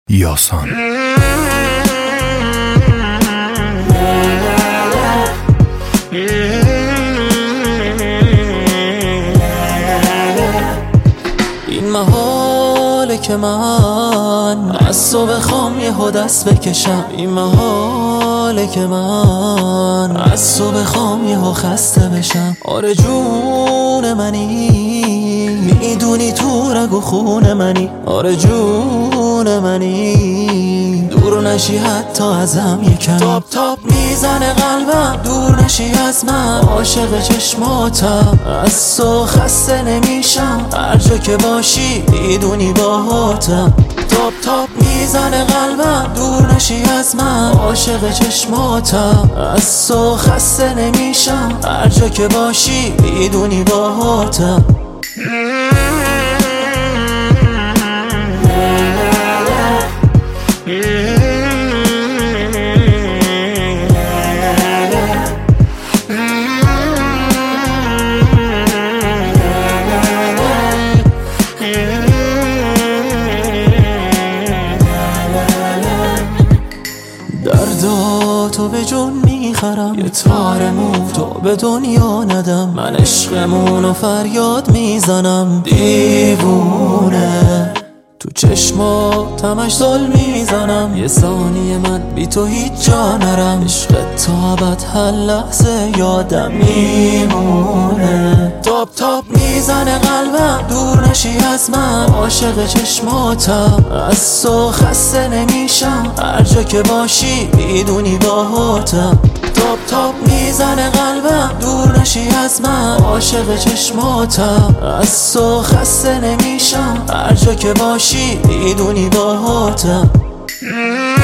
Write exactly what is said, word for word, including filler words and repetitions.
یاسان. این محاله که من از تو بخوام یهو دست بکشم، این محاله که من از تو بخوام یهو خسته بشم. آره جون منی، میدونی تو رگ و خون منی. آره جون منی، دور نشی حتی ازم یکم. تاپ تاپ میزنه قلبم، دور نشی از من. عاشق چشماتم، از تو خسته نمیشم. هر جا که باشی میدونی باهاتم. تاپ تاپ میزنه قلبم، دور نشی از من. عاشق چشماتم، از تو خسته نمیشم. هر جا که باشی میدونی باهاتم. دردا تو به جون میخرم، یه تار مو تو به دنیا ندم. من عشقمونو فریاد میزنم، دیوونه تو چشماتمش زل میزنم. یه ثانیه من بی تو هیچ جا نرم. عشق تا ابد هر لحظه یادم میمونه. تاپ تاپ میزنه قلبم، دور نشی از من. عاشق چشماتم، از تو خسته نمیشم. هر جا که باشی میدونی باهاتم. تاپ تاپ میزنه قلبم، دور نشی از من. عاشق چشماتم، از تو خسته نمیشم. هر جا که باشی میدونی باهاتم.